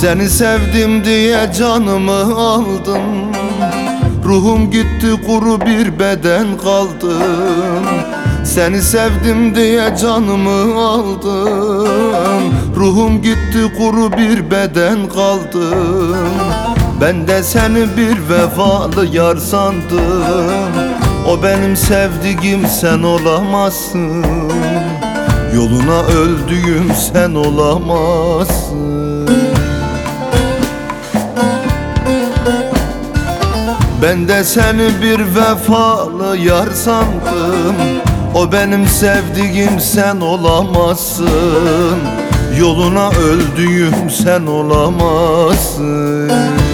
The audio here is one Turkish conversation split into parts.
Seni sevdim diye canımı aldın, ruhum gitti kuru bir beden kaldım. Seni sevdim diye canımı aldın, ruhum gitti kuru bir beden kaldım. Ben de seni bir vefalı yar sandım, o benim sevdiğim sen olamazsın. Yoluna öldüğüm sen olamazsın. Ben de seni bir vefalı yar sandım, o benim sevdiğim sen olamazsın. Yoluna öldüğüm sen olamazsın.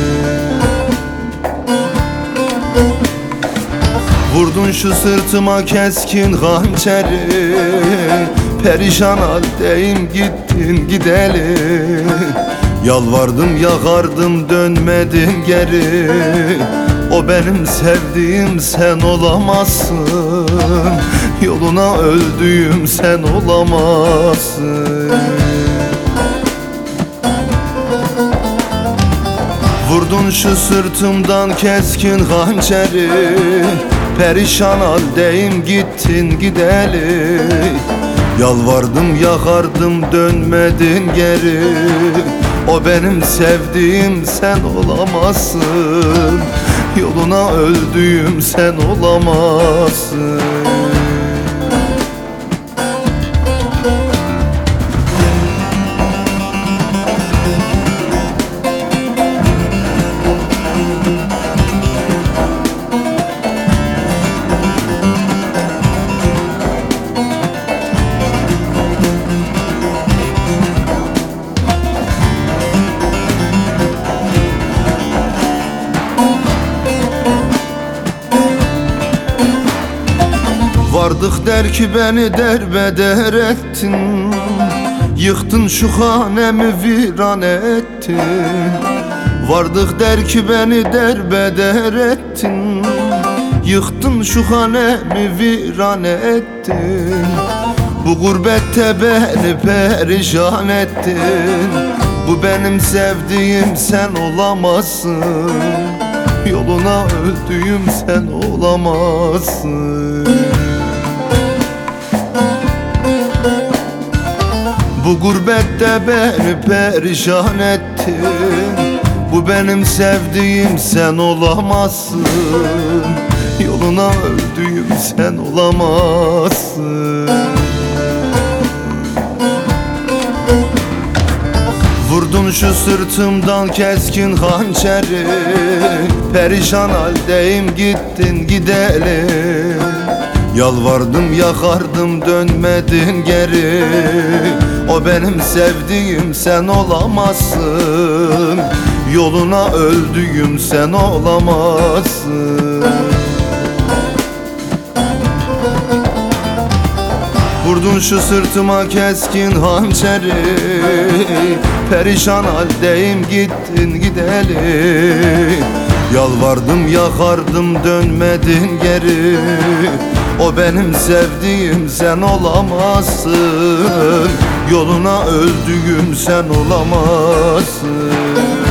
Vurdun şu sırtıma keskin hançeri, perişan haldeyim gittin gideli. Yalvardım yakardım dönmedin geri, o benim sevdiğim sen olamazsın. Yoluna öldüğüm sen olamazsın. Vurdun şu sırtımdan keskin hançeri, perişan haldeyim gittin gideli. Yalvardım yakardım dönmedin geri, o benim sevdiğim sen olamazsın. Yoluna öldüğüm sen olamazsın. Vardık der ki beni derbeder ettin, yıktın şu hanemi viran ettin. Vardık der ki beni derbeder ettin, yıktın şu hanemi viran ettin. Bu gurbette beni perişan ettin, bu benim sevdiğim sen olamazsın. Yoluna öldüğüm sen olamazsın. Bu gurbette beni perişan ettin, bu benim sevdiğim sen olamazsın. Yoluna öldüğüm sen olamazsın. Vurdun şu sırtımdan keskin hançeri, perişan haldeyim gittin gideli. Yalvardım yakardım dönmedin geri, o benim sevdiğim sen olamazsın. Yoluna öldüğüm sen olamazsın. Vurdun şu sırtıma keskin hançeri, perişan haldeyim gittin gideli. Yalvardım yakardım dönmedin geri, o benim sevdiğim sen olamazsın. Yoluna öldüğüm sen olamazsın.